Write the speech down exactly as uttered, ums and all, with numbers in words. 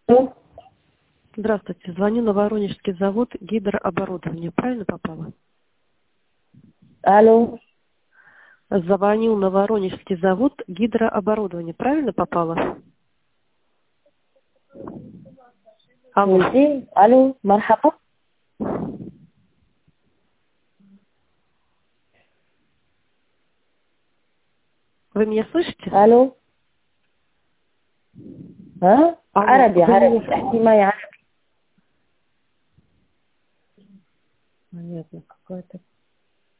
Алло. Здравствуйте. Звоню на Воронежский завод гидрооборудования. Правильно попала? Алло. Звоню на Воронежский завод гидрооборудования. Правильно попала? Алло. قلتي الو مرحبا. Вы меня слышите? الو. ها Алло. عربي Вы عربي احكي меня... معي عربي. Понятно, какая-то